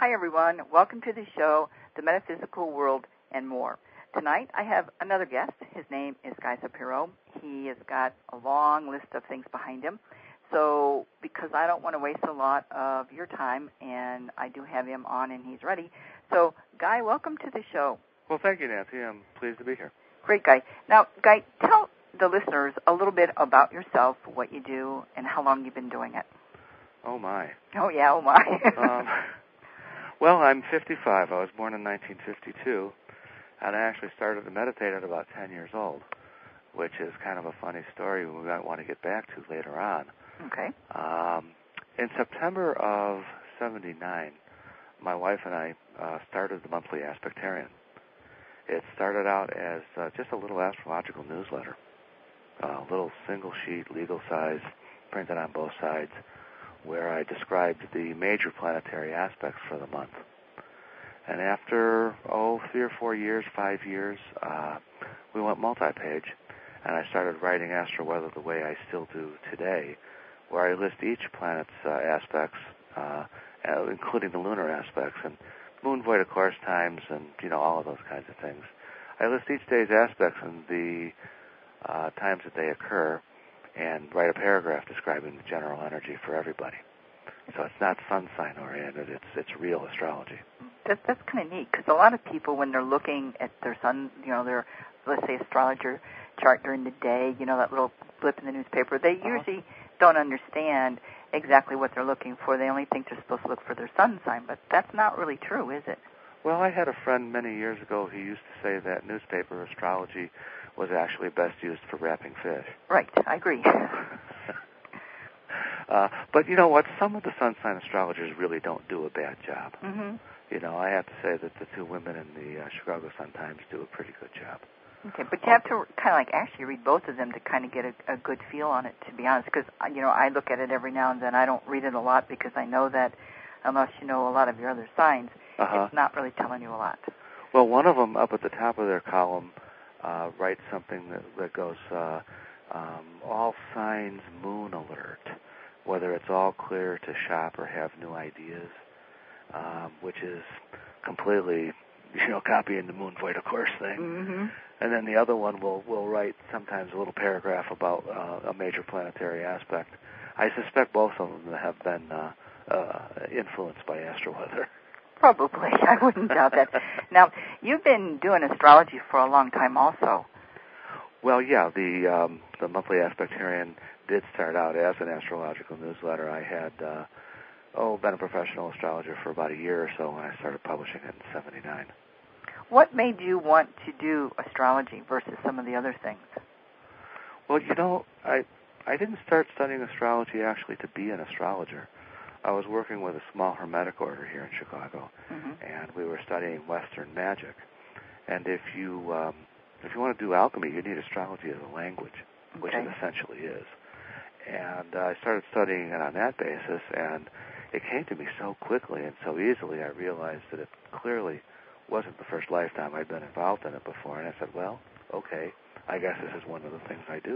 Hi, everyone. Welcome to the show, The Metaphysical World and More. Tonight, I have another guest. His name is Guy Shapiro. He has got a long list of things behind him. So, because I don't want to waste a lot of your time, and I do have him on and he's ready. So, Guy, welcome to the show. Well, thank you, Nancy. I'm pleased to be here. Great, Guy. Now, Guy, tell the listeners a little bit about yourself, what you do, and how long you've been doing it. Oh, my. Oh, yeah, oh, my. Well, I'm 55. I was born in 1952, and I actually started to meditate at about 10 years old, which is kind of a funny story we might want to get back to later on. Okay. In September of 79, my wife and I started the monthly Aspectarian. It started out as just a little astrological newsletter, a little single-sheet, legal size, printed on both sides, where I described the major planetary aspects for the month. And after, 3 or 4 years, 5 years, we went multi-page, and I started writing AstroWeather the way I still do today, where I list each planet's aspects, including the lunar aspects, and moon void of course times, and, all of those kinds of things. I list each day's aspects and the times that they occur, and write a paragraph describing the general energy for everybody. So it's not sun sign oriented; it's real astrology. That's kind of neat, because a lot of people, when they're looking at their sun, their, let's say, astrologer chart during the day, that little blip in the newspaper, they usually don't understand exactly what they're looking for. They only think they're supposed to look for their sun sign, but that's not really true, is it? Well, I had a friend many years ago who used to say that newspaper astrology was actually best used for wrapping fish. Right, I agree. But you know what? Some of the sun sign astrologers really don't do a bad job. Mm-hmm. I have to say that the two women in the Chicago Sun-Times do a pretty good job. Okay, but you have to kind of actually read both of them to kind of get a good feel on it, to be honest, because, I look at it every now and then. I don't read it a lot because I know that unless you know a lot of your other signs, it's not really telling you a lot. Well, one of them up at the top of their column writes something that goes, all signs moon alert, whether it's all clear to shop or have new ideas, which is completely, copying the moon void of course thing. Mm-hmm. And then the other one will write sometimes a little paragraph about a major planetary aspect. I suspect both of them have been influenced by AstroWeather. Probably. I wouldn't doubt that. Now, you've been doing astrology for a long time also. Well, yeah, the monthly Aspectarian did start out as an astrological newsletter. I had, been a professional astrologer for about a year or so when I started publishing it in 79. What made you want to do astrology versus some of the other things? Well, I didn't start studying astrology actually to be an astrologer. I was working with a small Hermetic order here in Chicago, and we were studying Western magic. And if you want to do alchemy, you need astrology as a language, which it essentially is. And I started studying it on that basis, and it came to me so quickly and so easily, I realized that it clearly wasn't the first lifetime I'd been involved in it before. And I said, well, okay, I guess this is one of the things I do.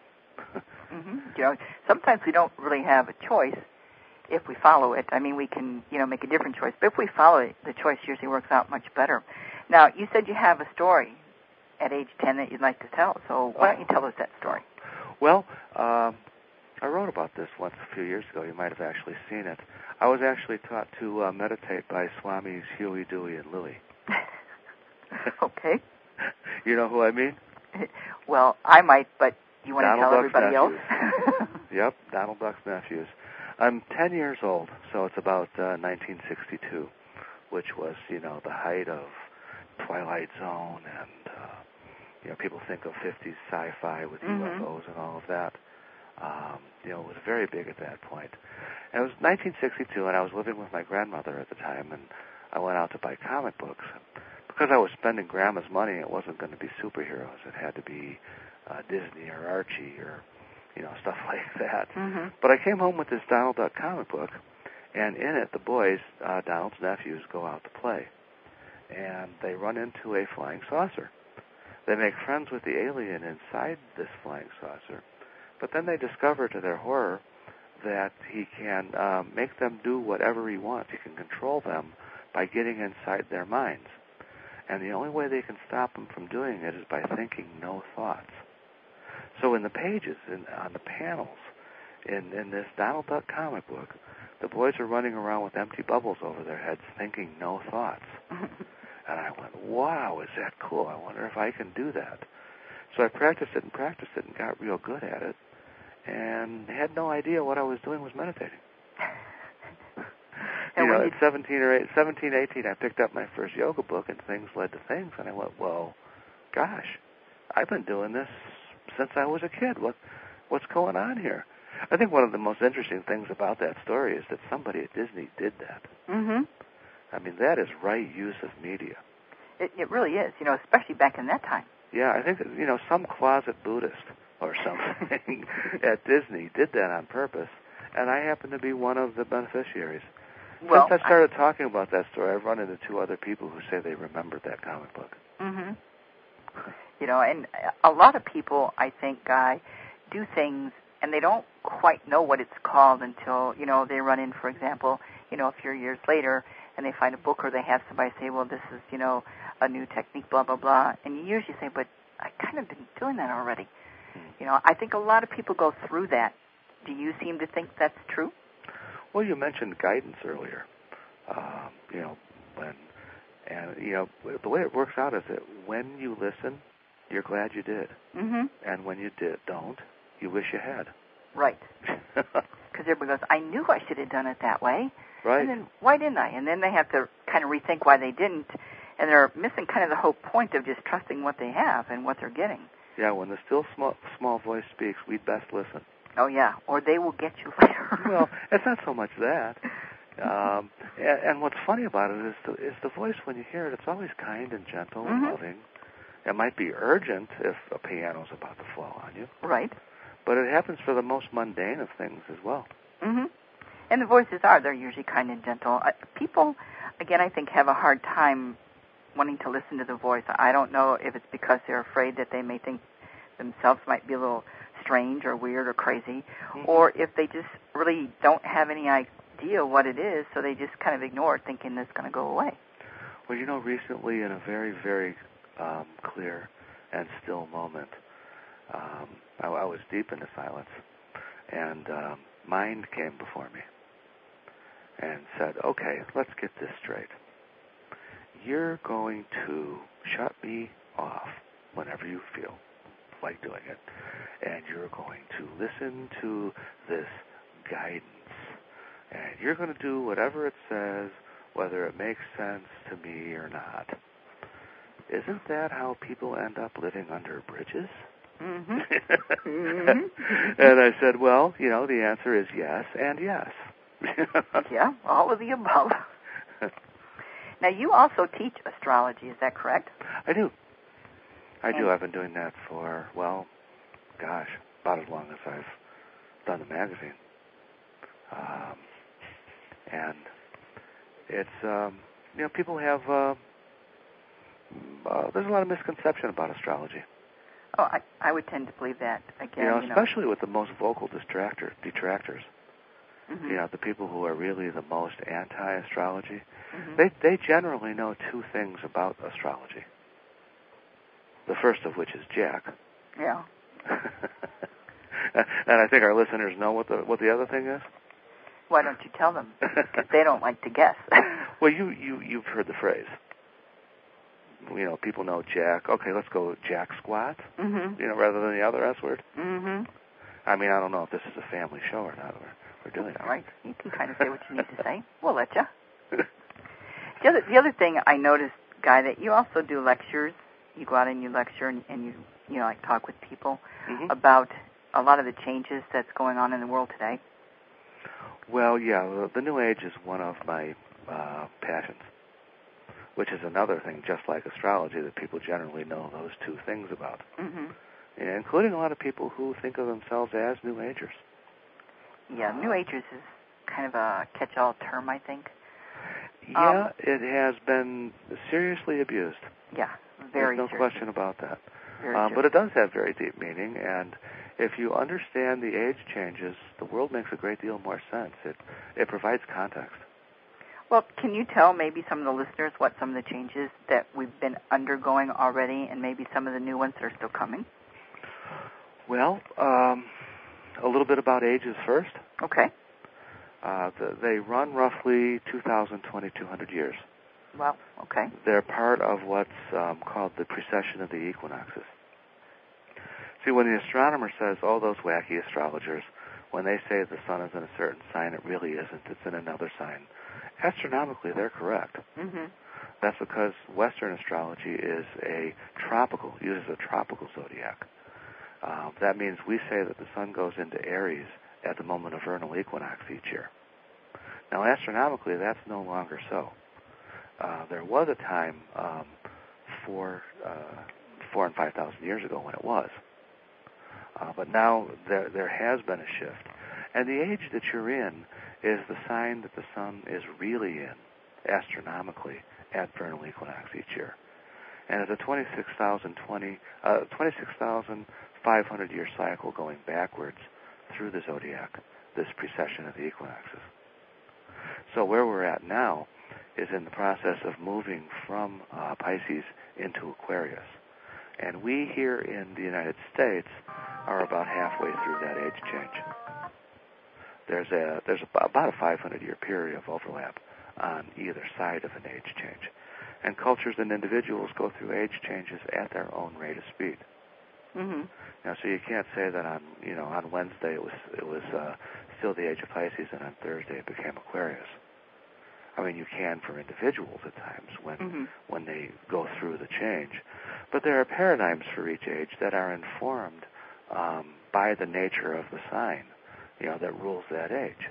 Sometimes we don't really have a choice if we follow it. I mean, we can, make a different choice. But if we follow it, the choice usually works out much better. Now, you said you have a story at age 10 that you'd like to tell. So why don't you tell us that story? Well, I wrote about this once a few years ago. You might have actually seen it. I was actually taught to meditate by Swamis Huey, Dewey, and Louie. Okay. You know who I mean? Well, I might, but you want Donald to tell Duck's everybody nephews. else? Yep, Donald Duck's nephews. I'm 10 years old, so it's about 1962, which was, the height of Twilight Zone, and, people think of 50s sci-fi with UFOs and all of that. It was very big at that point. And it was 1962, and I was living with my grandmother at the time, and I went out to buy comic books. Because I was spending Grandma's money, it wasn't going to be superheroes. It had to be Disney or Archie or, stuff like that. But I came home with this Donald Duck comic book, and in it, the boys, Donald's nephews, go out to play. And they run into a flying saucer. They make friends with the alien inside this flying saucer, but then they discover, to their horror, that he can make them do whatever he wants. He can control them by getting inside their minds. And the only way they can stop them from doing it is by thinking no thoughts. So in the pages, on the panels, in this Donald Duck comic book, the boys are running around with empty bubbles over their heads thinking no thoughts. And I went, wow, is that cool? I wonder if I can do that. So I practiced it and got real good at it, and had no idea what I was doing was meditating. At 17, 18, I picked up my first yoga book, and things led to things, and I went, well, gosh, I've been doing this since I was a kid. What's going on here? I think one of the most interesting things about that story is that somebody at Disney did that. Mm-hmm. I mean, that is right use of media. It really is, especially back in that time. Yeah, I think that, some closet Buddhist or something at Disney did that on purpose, and I happen to be one of the beneficiaries. Well, Since I started talking about that story, I've run into 2 other people who say they remembered that comic book. Mm-hmm. And a lot of people, I think, Guy, do things, and they don't quite know what it's called until, they run in, for example, a few years later, and they find a book or they have somebody say, well, this is, a new technique, blah, blah, blah. And you usually say, but I kind of been doing that already. I think a lot of people go through that. Do you seem to think that's true? Well, you mentioned guidance earlier. The way it works out is that when you listen, you're glad you did. Mm-hmm. And when you don't, you wish you had. Right. Because everybody goes, I knew I should have done it that way. Right. And then, why didn't I? And then they have to kind of rethink why they didn't. And they're missing kind of the whole point of just trusting what they have and what they're getting. Yeah, when the still small voice speaks, we'd best listen. Oh, yeah, or they will get you later. Well, it's not so much that. And what's funny about it is the voice, when you hear it, it's always kind and gentle and loving. It might be urgent if a piano's about to fall on you. Right. But it happens for the most mundane of things as well. Mm-hmm. And the voices they're usually kind and gentle. People, again, I think, have a hard time wanting to listen to the voice. I don't know if it's because they're afraid that they may think themselves might be a little strange or weird or crazy, or if they just really don't have any idea what it is, so they just kind of ignore it, thinking it's going to go away. Well, recently in a very, very clear and still moment, I was deep into silence, and mind came before me and said, okay, let's get this straight. You're going to shut me off whenever you feel like doing it, and you're going to listen to this guidance, and you're going to do whatever it says, whether it makes sense to me or not. Isn't that how people end up living under bridges? Mm-hmm. Mm-hmm. And I said, well, the answer is yes and yes. Yeah, all of the above. Now, you also teach astrology, is that correct? I do. I've been doing that for, about as long as I've done the magazine. And it's, people have, there's a lot of misconception about astrology. Oh, I would tend to believe that, again. Especially with the most vocal detractors. Mm-hmm. The people who are really the most anti-astrology, mm-hmm. they generally know 2 things about astrology. The first of which is Jack. Yeah. And I think our listeners know what the other thing is. Why don't you tell them? Because they don't like to guess. Well, you've heard the phrase. People know Jack. Okay, let's go Jack squat. Mm-hmm. Rather than the other S word. Mm-hmm. I mean, I don't know if this is a family show or not. We're doing it. Right. You can kind of say what you need to say. We'll let you. The other thing I noticed, Guy, that you also do lectures. You go out and you lecture and you like talk with people about a lot of the changes that's going on in the world today. Well, yeah, the New Age is one of my passions, which is another thing, just like astrology, that people generally know those 2 things about, including a lot of people who think of themselves as New Agers. Yeah, New Agers is kind of a catch-all term, I think. Yeah, it has been seriously abused. Yeah, very There's no question about that. But it does have very deep meaning, and if you understand the age changes, the world makes a great deal more sense. It provides context. Well, can you tell maybe some of the listeners what some of the changes that we've been undergoing already and maybe some of the new ones that are still coming? Well, a little bit about ages first. Okay. They run roughly 2,200 years. Wow, okay. They're part of what's called the precession of the equinoxes. See, when the astronomer says, all those wacky astrologers, when they say the sun is in a certain sign, it really isn't. It's in another sign. Astronomically, they're correct. Mm-hmm. That's because Western astrology is uses a tropical zodiac. That means we say that the sun goes into Aries at the moment of vernal equinox each year. Now, astronomically, that's no longer so. There was a time 4,000 and 5,000 years ago when it was. But now there has been a shift. And the age that you're in is the sign that the sun is really in, astronomically, at vernal equinox each year. And it's a 26,500-year cycle going backwards through the zodiac, this precession of the equinoxes. So where we're at now is in the process of moving from Pisces into Aquarius. And we here in the United States are about halfway through that age change. There's about a 500-year period of overlap on either side of an age change. And cultures and individuals go through age changes at their own rate of speed. Mm-hmm. Now, so you can't say that on Wednesday it was still the age of Pisces, and on Thursday it became Aquarius. I mean, you can for individuals at times when they go through the change, but there are paradigms for each age that are informed by the nature of the sign, that rules that age.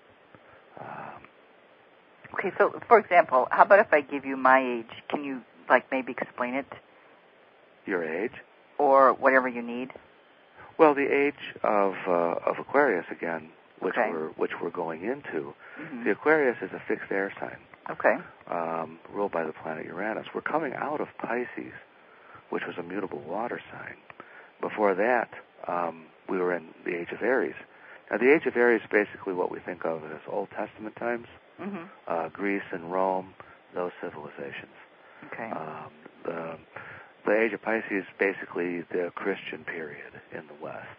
Okay, so for example, how about if I give you my age? Can you maybe explain it? Your age? Or whatever you need. Well, the age of Aquarius again, which okay. we're going into. Mm-hmm. The Aquarius is a fixed air sign. Okay. Ruled by the planet Uranus. We're coming out of Pisces, which was a mutable water sign. Before that, we were in the age of Aries. Now, the age of Aries is basically what we think of as Old Testament times. Mm-hmm. Greece and Rome, those civilizations. Okay. The age of Pisces is basically the Christian period in the West.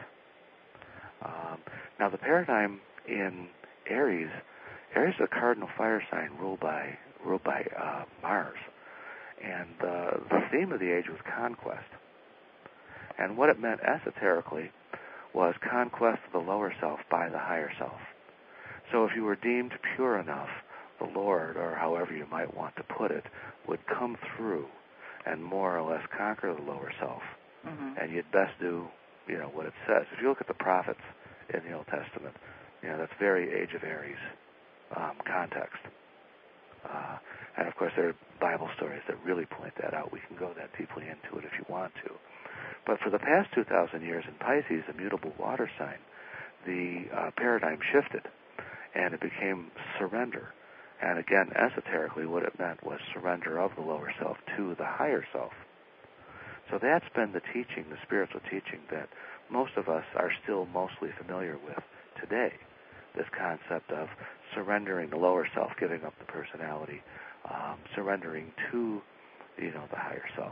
Now, the paradigm in Aries is a cardinal fire sign ruled by Mars, and the theme of the age was conquest. And what it meant esoterically was conquest of the lower self by the higher self. So if you were deemed pure enough, the Lord, or however you might want to put it, would come through and more or less conquer the lower self. Mm-hmm. And you'd best do, what it says. If you look at the prophets in the Old Testament, that's very Age of Aries context. And of course, there are Bible stories that really point that out. We can go that deeply into it if you want to. But for the past 2,000 years in Pisces, a mutable water sign, the paradigm shifted, and it became surrender. And again, esoterically, what it meant was surrender of the lower self to the higher self. So that's been the teaching, the spiritual teaching that most of us are still mostly familiar with today. This concept of surrendering the lower self, giving up the personality, surrendering to, the higher self.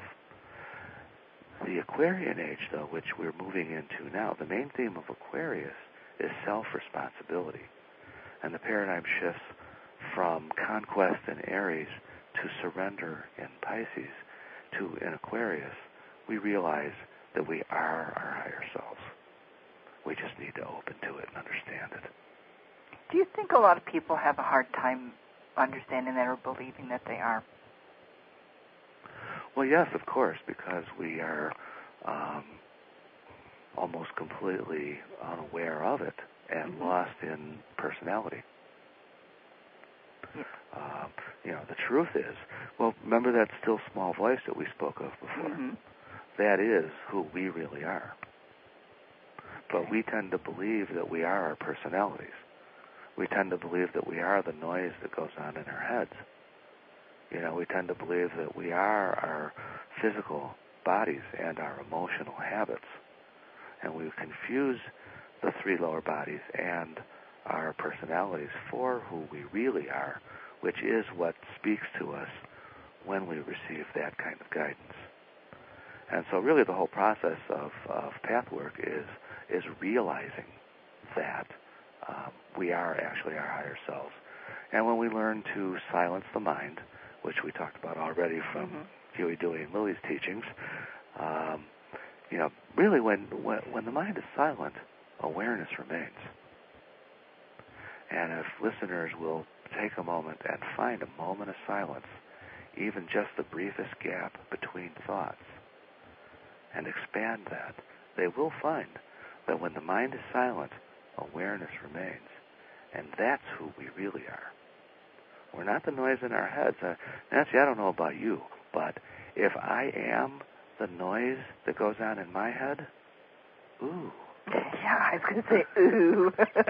The Aquarian age, though, which we're moving into now, the main theme of Aquarius is self-responsibility. And the paradigm shifts from conquest in Aries to surrender in Pisces to in Aquarius. We realize that we are our higher selves. We just need to open to it and understand it. Do you think a lot of people have a hard time understanding that or believing that they are? Well, yes, of course, because we are almost completely unaware of it and lost in personality. The truth is, remember that still small voice that we spoke of before? Mm-hmm. That is who we really are. But we tend to believe that we are our personalities. We tend to believe that we are the noise that goes on in our heads. We tend to believe that we are our physical bodies and our emotional habits. And we confuse the three lower bodies and our personalities for who we really are which is what speaks to us when we receive that kind of guidance. And so really the whole process of path work is realizing that we are actually our higher selves. And when we learn to silence the mind, which we talked about already from Huey, Dewey, and Lily's teachings, really when the mind is silent, awareness remains. And if listeners will take a moment and find a moment of silence, even just the briefest gap between thoughts, and expand that, they will find that when the mind is silent, awareness remains. And that's who we really are. We're not the noise in our heads. Nancy, I don't know about you, but if I am the noise that goes on in my head, ooh. Yeah, I was going to say ooh.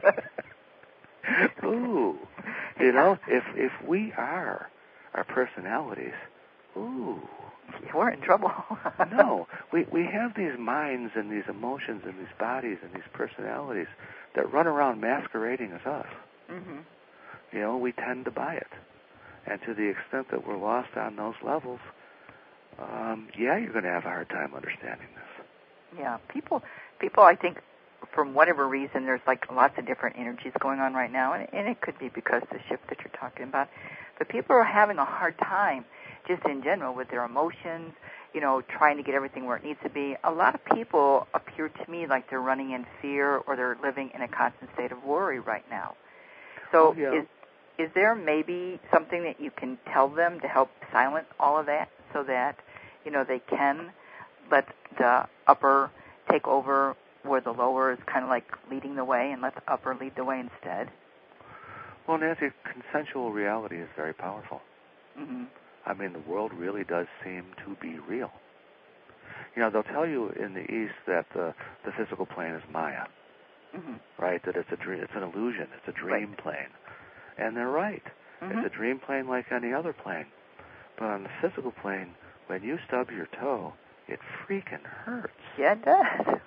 Ooh. You know, if we are our personalities, ooh. We're in trouble. No, we have these minds and these emotions and these bodies and these personalities that run around masquerading as us. Mm-hmm. You know, we tend to buy it. And to the extent that we're lost on those levels, you're going to have a hard time understanding this. Yeah, people, I think, for whatever reason, there's like lots of different energies going on right now, and it could be because of the shift that you're talking about. But people are having a hard time, just in general, with their emotions, trying to get everything where it needs to be. A lot of people appear to me like they're running in fear or they're living in a constant state of worry right now. So is there maybe something that you can tell them to help silence all of that so that, they can let the upper take over where the lower is kind of like leading the way and let the upper lead the way instead? Well, Nancy, consensual reality is very powerful. Mm-hmm. I mean, the world really does seem to be real. They'll tell you in the East that the physical plane is Maya, right? That it's a dream, it's an illusion, it's a dream plane. And they're right. Mm-hmm. It's a dream plane like any other plane. But on the physical plane, when you stub your toe, it freaking hurts. Yeah, it does.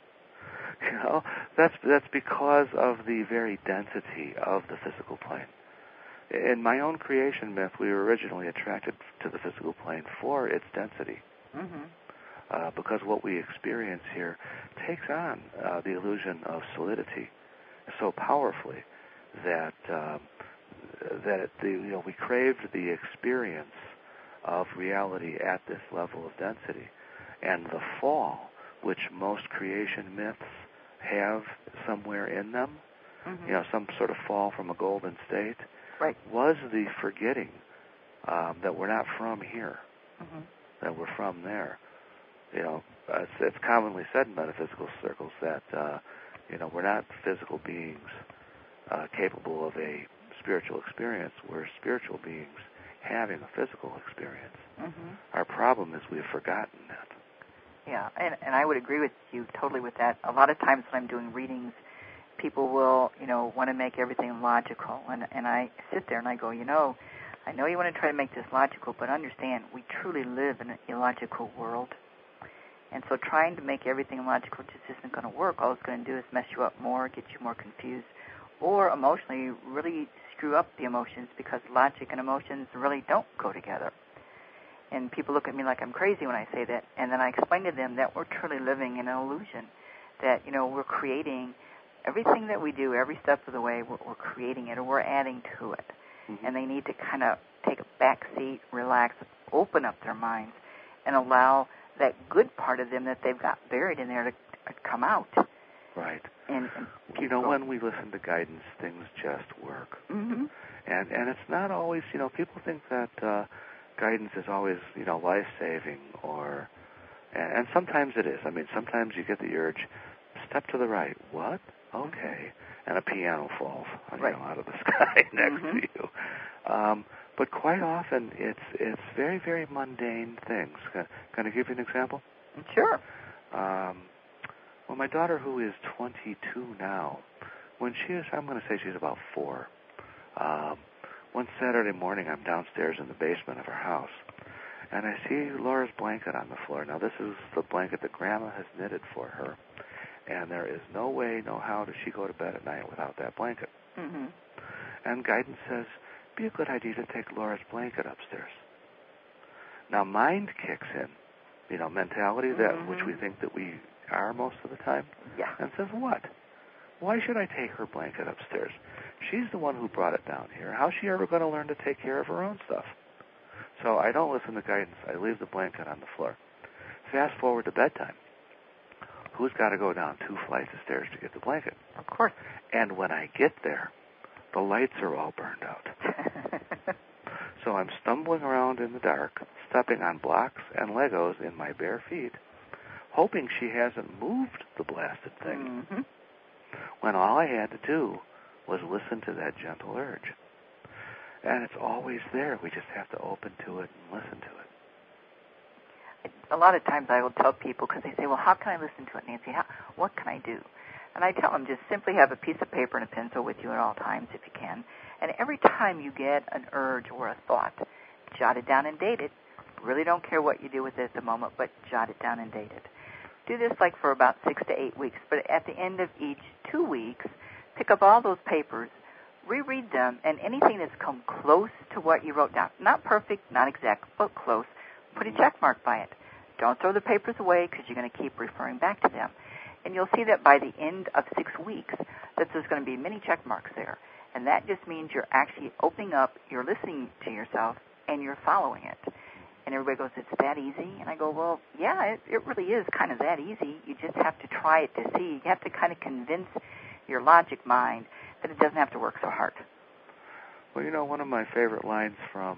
That's because of the very density of the physical plane. In my own creation myth, we were originally attracted to the physical plane for its density. Mm-hmm. Because what we experience here takes on the illusion of solidity so powerfully that we craved the experience of reality at this level of density. And the fall, which most creation myths have somewhere in them, some sort of fall from a golden state, right, was the forgetting that we're not from here, that we're from there. It's commonly said in metaphysical circles that, we're not physical beings capable of a spiritual experience. We're spiritual beings having a physical experience. Our problem is we've forgotten that. Yeah, and I would agree with you totally with that. A lot of times when I'm doing readings, people will, want to make everything logical. And I sit there and I go, I know you want to try to make this logical, but understand, we truly live in an illogical world. And so trying to make everything logical just isn't going to work. All it's going to do is mess you up more, get you more confused, or emotionally really screw up the emotions because logic and emotions really don't go together. And people look at me like I'm crazy when I say that. And then I explain to them that we're truly living in an illusion, that, we're creating everything that we do, every step of the way, we're creating it or we're adding to it. And they need to kind of take a back seat, relax, open up their minds, and allow that good part of them that they've got buried in there to come out. Right. And when we listen to guidance, things just work. And it's not always, people think that guidance is always, life-saving and sometimes it is. I mean, sometimes you get the urge, step to the right. What? Okay. And a piano falls, out of the sky next to you. But quite often, it's very, very mundane things. Can I give you an example? Sure. Well, my daughter, who is 22 now, when she is, I'm going to say she's about 4, one Saturday morning, I'm downstairs in the basement of her house, and I see Laura's blanket on the floor. Now, this is the blanket that Grandma has knitted for her, and there is no way, no how does she go to bed at night without that blanket. And guidance says, be a good idea to take Laura's blanket upstairs. Now mind kicks in, mentality that which we think that we are most of the time, and says, what? Why should I take her blanket upstairs? She's the one who brought it down here. How's she ever going to learn to take care of her own stuff? So I don't listen to guidance. I leave the blanket on the floor. Fast forward to bedtime. Who's got to go down 2 flights of stairs to get the blanket? Of course. And when I get there, the lights are all burned out. So I'm stumbling around in the dark, stepping on blocks and Legos in my bare feet, hoping she hasn't moved the blasted thing, when all I had to do was listen to that gentle urge. And it's always there. We just have to open to it and listen to it. A lot of times I will tell people, because they say, well, how can I listen to it, Nancy? What can I do? And I tell them, just simply have a piece of paper and a pencil with you at all times if you can. And every time you get an urge or a thought, jot it down and date it. Really don't care what you do with it at the moment, but jot it down and date it. Do this like for about 6 to 8 weeks, but at the end of each 2 weeks, pick up all those papers, reread them, and anything that's come close to what you wrote down, not perfect, not exact, but close, put a check mark by it. Don't throw the papers away because you're going to keep referring back to them. And you'll see that by the end of 6 weeks that there's going to be many check marks there. And that just means you're actually opening up, you're listening to yourself, and you're following it. And everybody goes, it's that easy? And I go, well, yeah, it really is kind of that easy. You just have to try it to see. You have to kind of convince your logic mind that it doesn't have to work so hard. Well, one of my favorite lines from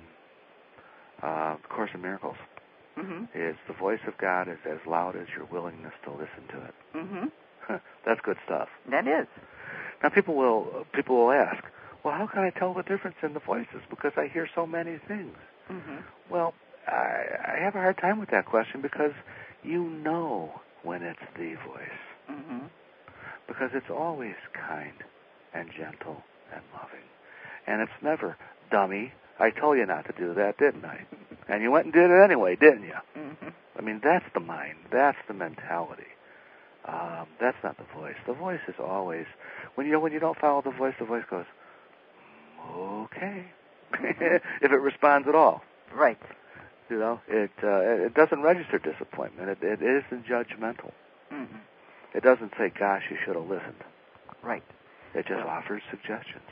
Course in Miracles is, the voice of God is as loud as your willingness to listen to it. That's good stuff. That is. Now, people will ask, well, how can I tell the difference in the voices? Because I hear so many things. Well, I have a hard time with that question, because you know when it's the voice. Because it's always kind and gentle and loving. And it's never, dummy, I told you not to do that, didn't I? And you went and did it anyway, didn't you? I mean, that's the mind. That's the mentality. That's not the voice. The voice is always, when you don't follow the voice goes, okay. If it responds at all. Right. It doesn't register disappointment. It isn't judgmental. It doesn't say, gosh, you should have listened. Right. It just offers suggestions.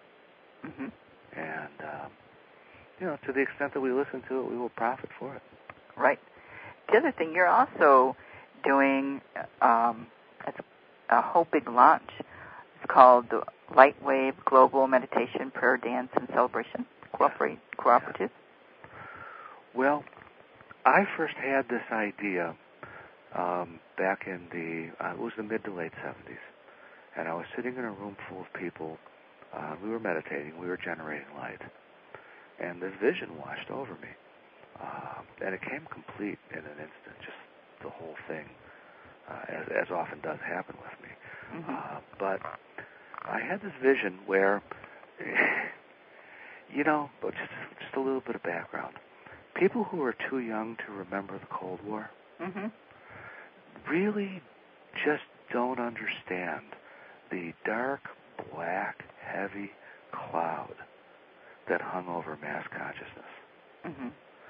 And, to the extent that we listen to it, we will profit for it. Right. The other thing, you're also doing a whole big launch. It's called the Lightwave Global Meditation Prayer Dance and Celebration Cooperative. Well, I first had this idea back in it was the mid to late 70s. And I was sitting in a room full of people. We were meditating. We were generating light. And this vision washed over me. And it came complete in an instant, just the whole thing, as often does happen with me. But I had this vision where, but just a little bit of background. People who are too young to remember the Cold War really just don't understand the dark, black, heavy cloud that hung over mass consciousness.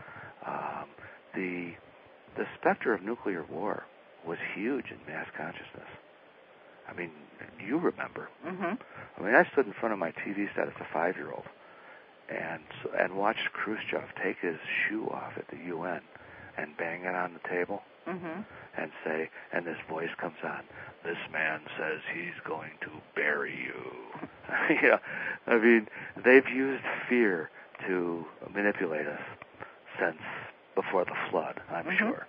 The specter of nuclear war was huge in mass consciousness. I mean, you remember. I mean, I stood in front of my TV set as a 5-year-old and watched Khrushchev take his shoe off at the UN and bang it on the table and say, and this voice comes on, this man says he's going to bury you. I mean, they've used fear to manipulate us since before the flood, I'm sure.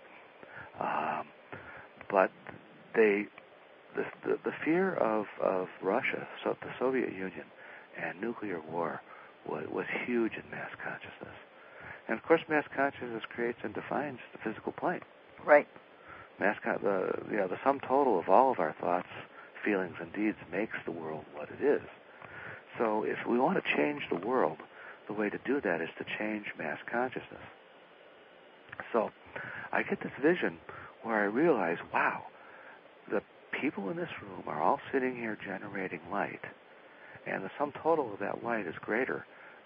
But the fear of Russia, so the Soviet Union, and nuclear war was huge in mass consciousness. And, of course, mass consciousness creates and defines the physical plane. Right. The sum total of all of our thoughts, feelings, and deeds makes the world what it is. So if we want to change the world, the way to do that is to change mass consciousness. So I get this vision where I realize, wow, the people in this room are all sitting here generating light, and the sum total of that light is greater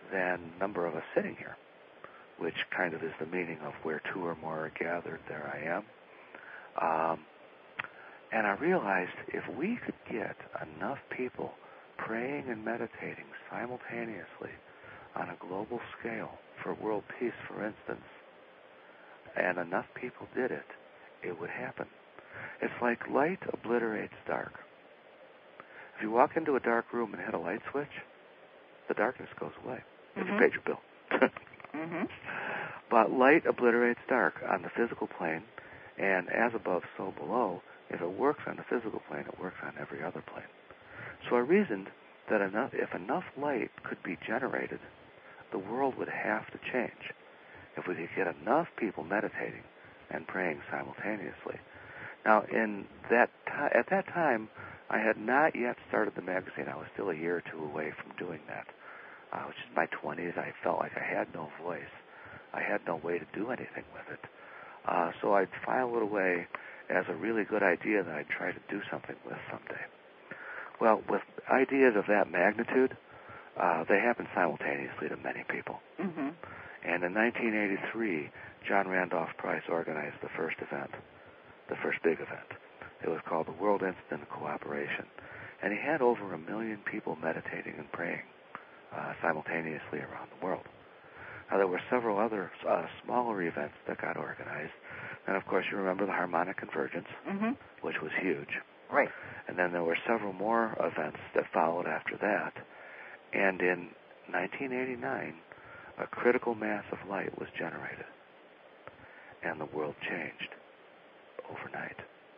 than number of us sitting here, which kind of is the meaning of where two or more are gathered, there I am. And I realized if we could get enough people praying and meditating simultaneously on a global scale for world peace, for instance, and enough people did it, it would happen. It's like light obliterates dark. If you walk into a dark room and hit a light switch, the darkness goes away. If you paid your bill. But light obliterates dark on the physical plane, and as above, so below. If it works on the physical plane, it works on every other plane. So I reasoned that if enough light could be generated, the world would have to change. If we could get enough people meditating and praying simultaneously. Now, at that time, I had not yet started the magazine. I was still a year or two away from doing that. Which is my 20s. I felt like I had no voice. I had no way to do anything with it. So I'd file it away as a really good idea that I'd try to do something with someday. Well, with ideas of that magnitude, they happen simultaneously to many people. And in 1983, John Randolph Price organized the first event, the first big event. It was called the World Instant Cooperation. And he had over 1 million people meditating and praying simultaneously around the world. Now, there were several other smaller events that got organized. And, of course, you remember the Harmonic Convergence, which was huge. Right. And then there were several more events that followed after that. And in 1989, a critical mass of light was generated. And the world changed overnight.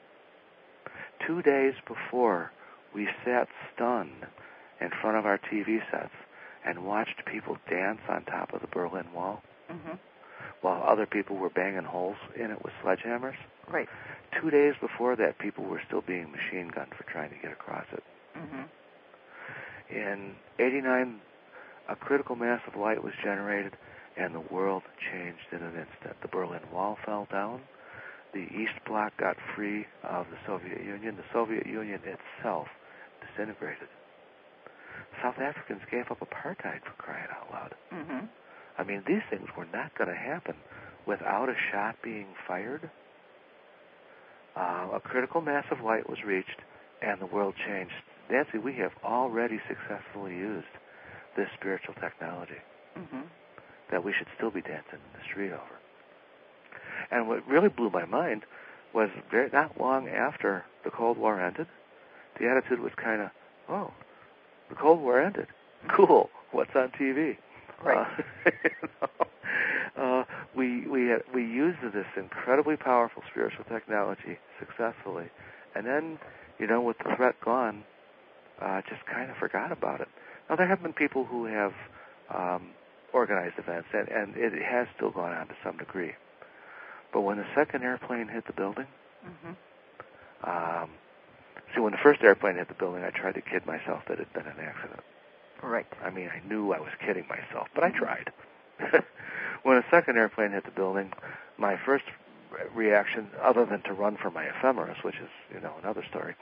2 days before, we sat stunned in front of our TV sets and watched people dance on top of the Berlin Wall while other people were banging holes in it with sledgehammers. Right. 2 days before that, people were still being machine gunned for trying to get across it. In 89, a critical mass of light was generated, and the world changed in an instant. The Berlin Wall fell down. The East Bloc got free of the Soviet Union. The Soviet Union itself disintegrated. South Africans gave up apartheid, for crying out loud. I mean, these things were not going to happen without a shot being fired. A critical mass of light was reached, and the world changed. Nancy, we have already successfully used this spiritual technology that we should still be dancing in the street over. And what really blew my mind was not long after the Cold War ended, the attitude was kind of, oh, the Cold War ended. Cool. What's on TV? Right. We used this incredibly powerful spiritual technology successfully, and then, with the threat gone, just kind of forgot about it. Now, there have been people who have organized events, and it has still gone on to some degree. But when the second airplane hit the building, when the first airplane hit the building, I tried to kid myself that it had been an accident. Right. I mean, I knew I was kidding myself, but I tried. When a second airplane hit the building, my first reaction, other than to run for my ephemeris, which is, another story,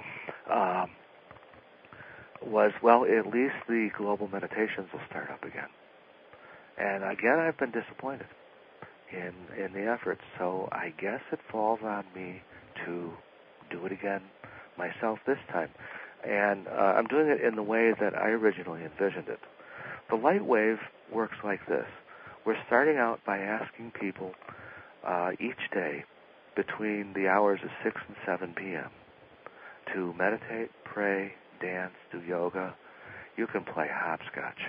was, well, at least the global meditations will start up again. And again, I've been disappointed in the efforts, so I guess it falls on me to do it again myself this time. And I'm doing it in the way that I originally envisioned it. The light wave works like this. We're starting out by asking people each day between the hours of 6 and 7 p.m. to meditate, pray, dance, do yoga. You can play hopscotch.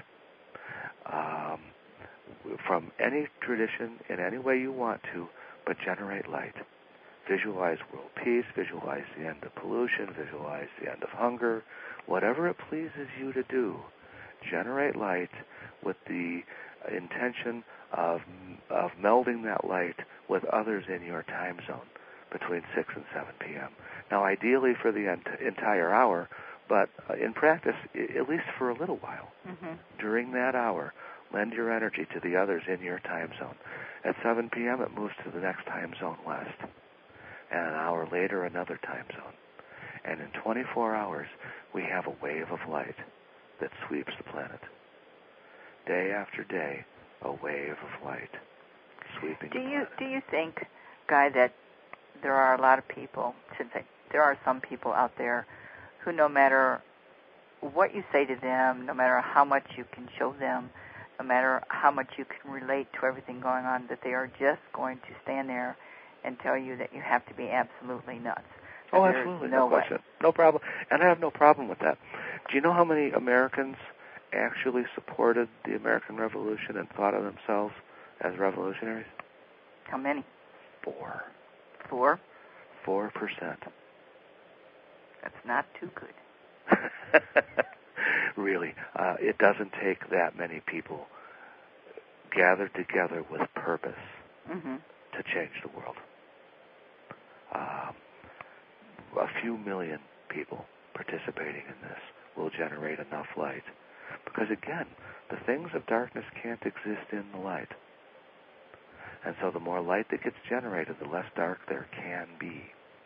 From any tradition, in any way you want to, but generate light. Visualize world peace, visualize the end of pollution, visualize the end of hunger, whatever it pleases you to do. Generate light with the intention of melding that light with others in your time zone between 6 and 7 p.m. Now, ideally for the entire hour, but in practice, at least for a little while. During that hour, lend your energy to the others in your time zone. At 7 p.m., it moves to the next time zone west. And an hour later, another time zone. And in 24 hours, we have a wave of light that sweeps the planet. day after day, a wave of light sweeping the planet. Do you think, Guy, that there are a lot of people, there are some people out there who, no matter what you say to them, no matter how much you can show them, no matter how much you can relate to everything going on, that they are just going to stand there and tell you that you have to be absolutely nuts? Oh, absolutely. No question. No problem. And I have no problem with that. Do you know how many Americans actually supported the American Revolution and thought of themselves as revolutionaries? How many? 4. 4? 4%. That's not too good. Really, it doesn't take that many people gathered together with purpose to change the world. A few million people participating in this will generate enough light. Because again, the things of darkness can't exist in the light. And so the more light that gets generated, the less dark there can be.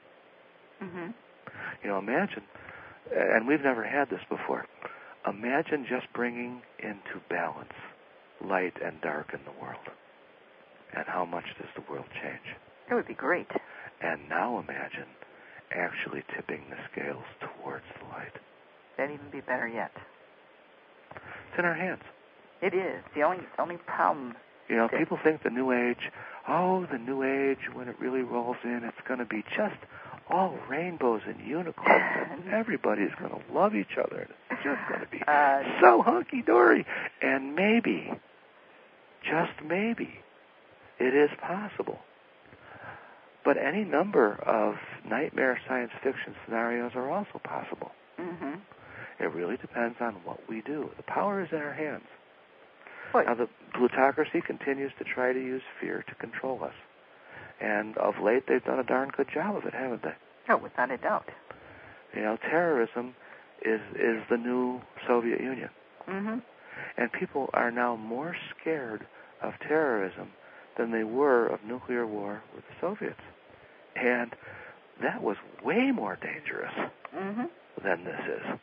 You know, imagine, and we've never had this before, imagine just bringing into balance light and dark in the world. And how much does the world change? It would be great. And now imagine actually tipping the scales towards the light. That'd even be better yet. It's in our hands. It is. The only problem. You know, people think the New Age, the New Age, when it really rolls in, it's going to be just all rainbows and unicorns, and everybody's going to love each other, and it's just going to be so hunky-dory. And maybe, just maybe, it is possible. But any number of nightmare science fiction scenarios are also possible. It really depends on what we do. The power is in our hands. Now, the plutocracy continues to try to use fear to control us. And of late, they've done a darn good job of it, haven't they? Oh, without a doubt. You know, terrorism is the new Soviet Union. And people are now more scared of terrorism than they were of nuclear war with the Soviets. And that was way more dangerous than this is.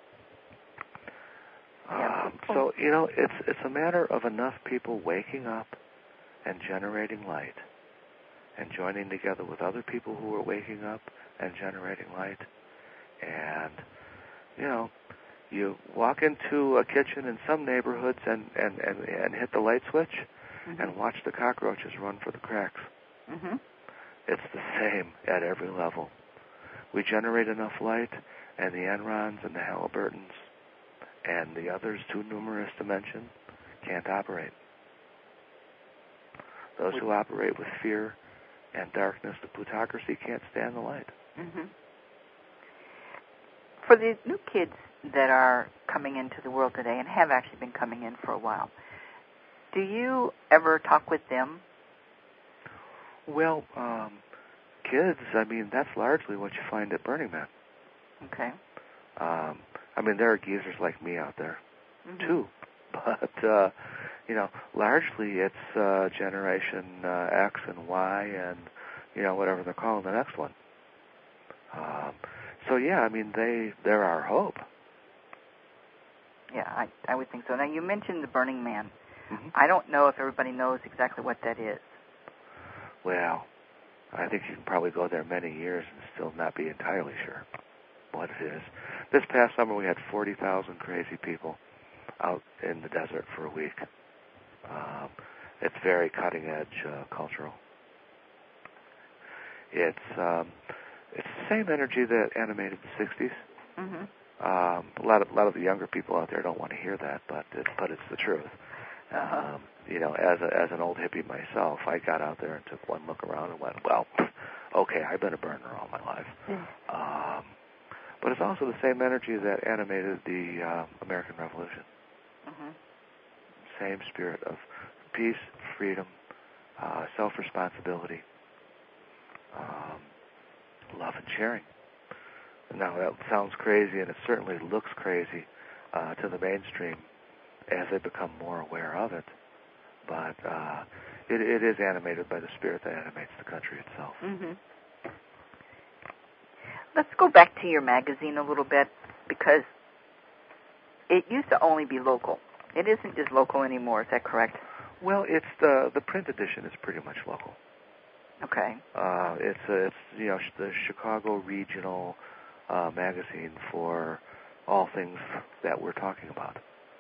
So, you know, it's a matter of enough people waking up and generating light and joining together with other people who are waking up and generating light. And, you know, you walk into a kitchen in some neighborhoods and hit the light switch and watch the cockroaches run for the cracks. It's the same at every level. We generate enough light, and the Enrons and the Halliburtons and the others too numerous to mention can't operate. Those who operate with fear and darkness, the plutocracy, can't stand the light. For the new kids that are coming into the world today and have actually been coming in for a while, do you ever talk with them? Well, kids, I mean, that's largely what you find at Burning Man. Okay. I mean, there are geezers like me out there, too. But, you know, largely it's Generation X and Y and, you know, whatever they're calling the next one. So, yeah, I mean, they're our hope. Yeah, I would think so. Now, you mentioned the Burning Man. I don't know if everybody knows exactly what that is. Well, I think you can probably go there many years and still not be entirely sure what it is. This past summer we had 40,000 crazy people out in the desert for a week. It's very cutting edge cultural. It's the same energy that animated the 60s. A lot of the younger people out there don't want to hear that, but it's the truth. You know, as an old hippie myself, I got out there and took one look around and went, well, okay, I've been a burner all my life. But it's also the same energy that animated the American Revolution. Same spirit of peace, freedom, self-responsibility, love and sharing. Now, that sounds crazy, and it certainly looks crazy to the mainstream as they become more aware of it. But it is animated by the spirit that animates the country itself. Let's go back to your magazine a little bit, because it used to only be local. It isn't as local anymore. Is that correct? Well, it's the print edition is pretty much local. Okay. It's the Chicago regional magazine for all things that we're talking about.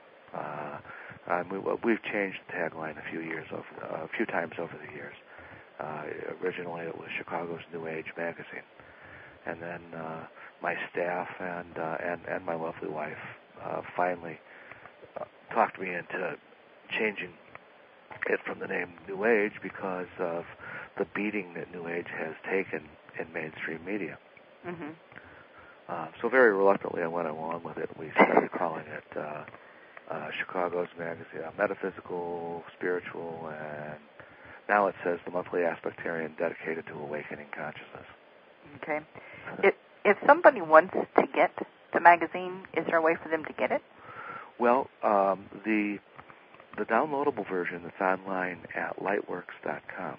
We've changed the tagline a few times over the years. Originally, it was Chicago's New Age magazine, and then my staff and my lovely wife finally talked me into changing it from the name New Age because of the beating that New Age has taken in mainstream media. Mm-hmm. So very reluctantly, I went along with it. We started calling it Chicago's magazine, metaphysical, spiritual, and now it says the Monthly Aspectarian, dedicated to awakening consciousness. Okay. If somebody wants to get the magazine, is there a way for them to get it? Well, the downloadable version that's online at lightworks.com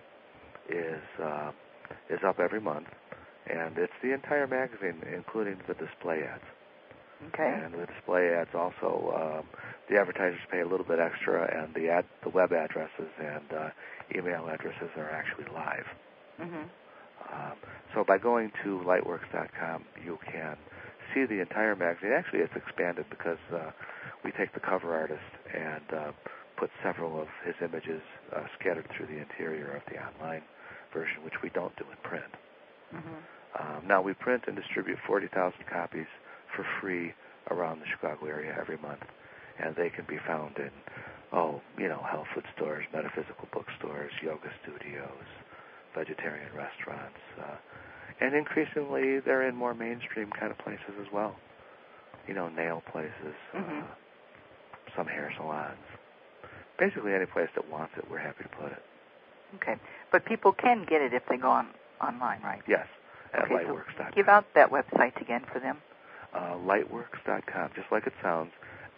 is up every month, and it's the entire magazine, including the display ads. Okay. And the display ads also, the advertisers pay a little bit extra, and the web addresses and email addresses are actually live. Mm-hmm. So by going to lightworks.com, you can see the entire magazine. Actually, it's expanded because we take the cover artist and put several of his images scattered through the interior of the online version, which we don't do in print. Mm-hmm. Now, we print and distribute 40,000 copies for free around the Chicago area every month, and they can be found in, health food stores, metaphysical bookstores, yoga studios, vegetarian restaurants, and increasingly they're in more mainstream kind of places as well. Nail places, mm-hmm. Some hair salons. Basically any place that wants it, we're happy to put it. Okay. But people can get it if they go online, right? Yes, at okay, lightworks.com. So give out that website again for them. Lightworks.com, just like it sounds,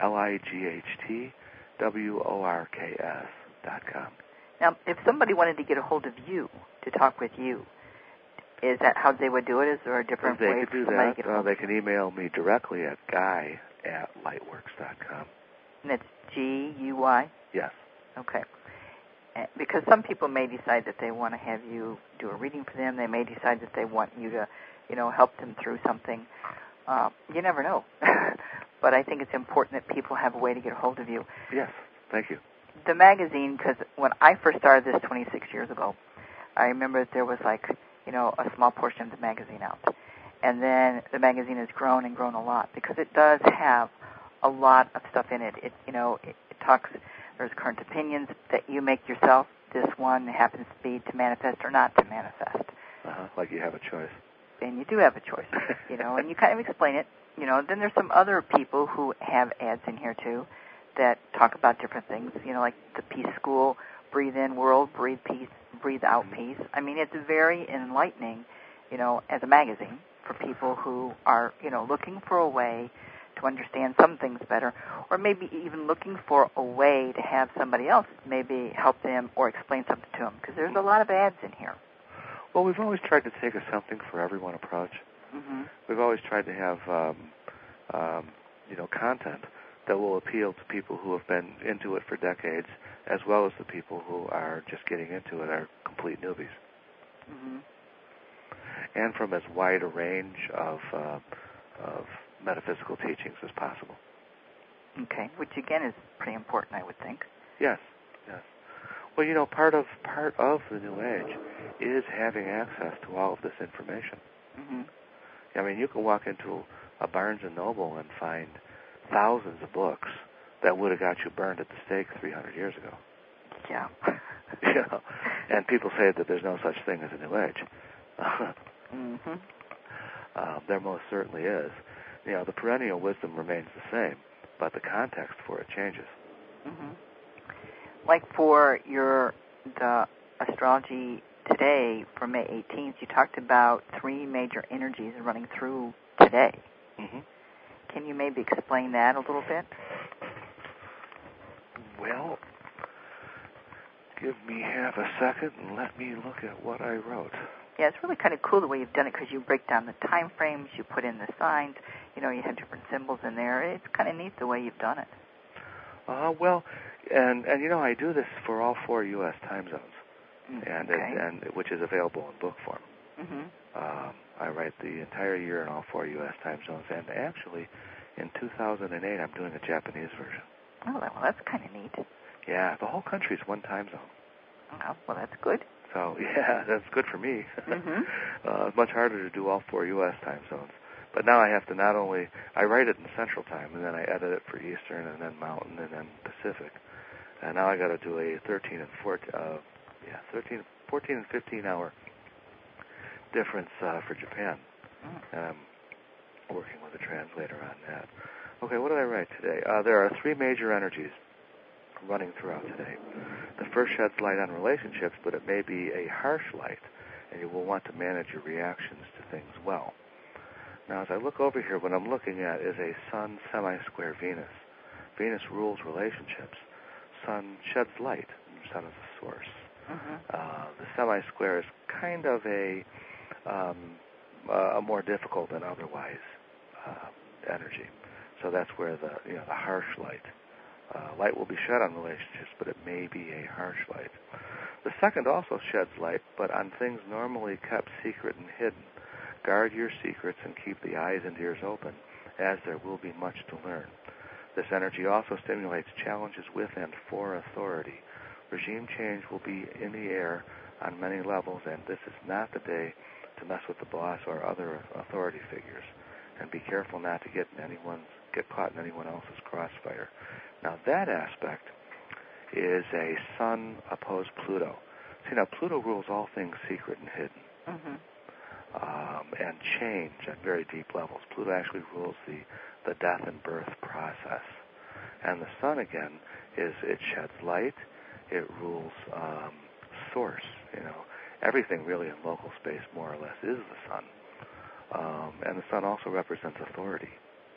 LIGHTWORKS.com. Now, if somebody wanted to get a hold of you, to talk with you, is that how they would do it? Is there a different way for somebody to get a hold of you? They can email me directly at guy@lightworks.com. And that's G-U-Y? Yes. Okay. Because some people may decide that they want to have you do a reading for them. They may decide that they want you to, help them through something. You never know. But I think it's important that people have a way to get a hold of you. Yes. Thank you. The magazine, because when I first started this 26 years ago, I remember there was a small portion of the magazine out. And then the magazine has grown and grown a lot because it does have a lot of stuff in it. It talks, there's current opinions that you make yourself. This one happens to be to manifest or not to manifest. Like you have a choice. And you do have a choice, and you kind of explain it. Then there's some other people who have ads in here too that talk about different things, like the Peace School, Breathe In World, Breathe Peace, Breathe Out Peace. I mean, it's very enlightening, as a magazine for people who are, looking for a way to understand some things better, or maybe even looking for a way to have somebody else maybe help them or explain something to them, because there's a lot of ads in here. Well, we've always tried to take a something for everyone approach. Mm-hmm. We've always tried to have, content that will appeal to people who have been into it for decades, as well as the people who are just getting into it, are complete newbies. Mm-hmm. And from as wide a range of metaphysical teachings as possible. Okay, which again is pretty important, I would think. Yes. Well, part of the New Age is having access to all of this information. Mm-hmm. I mean, you can walk into a Barnes & Noble and find thousands of books that would have got you burned at the stake 300 years ago. Yeah. And people say that there's no such thing as a New Age. Mm-hmm. There most certainly is. The perennial wisdom remains the same, but the context for it changes. Mm-hmm. Like for the astrology today for May 18th, you talked about 3 major energies running through today. Mm-hmm. Can you maybe explain that a little bit? Well, give me half a second and let me look at what I wrote. Yeah, it's really kind of cool the way you've done it because you break down the time frames, you put in the signs, you have different symbols in there. It's kind of neat the way you've done it. Well, and I do this for all 4 U.S. time zones, and which is available in book form. Mm-hmm. I write the entire year in all 4 U.S. time zones, and actually, in 2008, I'm doing a Japanese version. Oh, well, that's kind of neat. Yeah, the whole country is one time zone. Oh, well, that's good. So, yeah, that's good for me. Mm-hmm. Much harder to do all 4 U.S. time zones. But now I have to not only, I write it in Central Time, and then I edit it for Eastern, and then Mountain, and then Pacific. And now I got to do a 14 and 15 hour difference for Japan. And I'm working with a translator on that. Okay, what did I write today? There are 3 major energies running throughout today. The first sheds light on relationships, but it may be a harsh light, and you will want to manage your reactions to things well. Now, as I look over here, what I'm looking at is a Sun semi-square Venus. Venus rules relationships. Sun sheds light. Sun is the source. The semi-square is kind of a more difficult than otherwise energy. So that's where the harsh light. Light will be shed on relationships, but it may be a harsh light. The second also sheds light, but on things normally kept secret and hidden. Guard your secrets and keep the eyes and ears open, as there will be much to learn. This energy also stimulates challenges with and for authority. Regime change will be in the air on many levels, and this is not the day to mess with the boss or other authority figures. And be careful not to get caught in anyone else's crossfire. Now that aspect is a Sun opposed Pluto. See, now Pluto rules all things secret and hidden. Mm-hmm. And change at very deep levels. Pluto actually rules the death and birth process. And the Sun, again, it sheds light. It rules source. Everything really in local space, more or less, is the Sun. And the Sun also represents authority.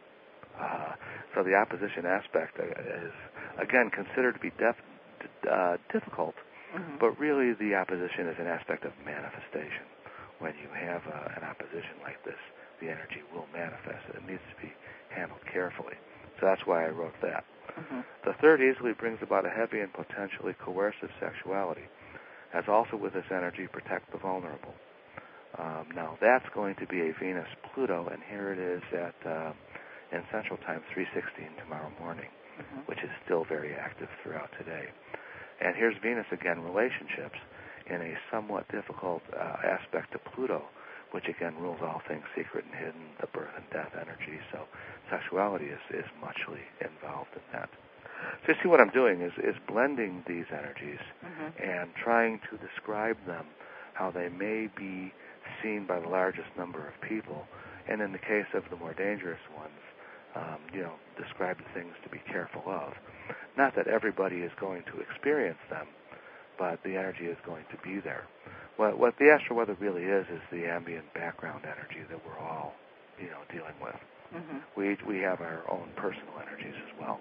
So the opposition aspect is, again, considered to be difficult, but really the opposition is an aspect of manifestation. When you have an opposition like this, the energy will manifest. It needs to be handled carefully. So that's why I wrote that. The third easily brings about a heavy and potentially coercive sexuality, as also with this energy protect the vulnerable. Now that's going to be a Venus-Pluto, and here it is at in Central Time, 3:16 tomorrow morning, which is still very active throughout today. And here's Venus again, relationships, in a somewhat difficult aspect to Pluto, which again rules all things secret and hidden, the birth and death energy. So sexuality is muchly involved in that. So you see what I'm doing is blending these energies and trying to describe them, how they may be seen by the largest number of people, and in the case of the more dangerous ones, describe the things to be careful of. Not that everybody is going to experience them, but the energy is going to be there. What the astral weather really is the ambient background energy that we're all, dealing with. We have our own personal energies as well.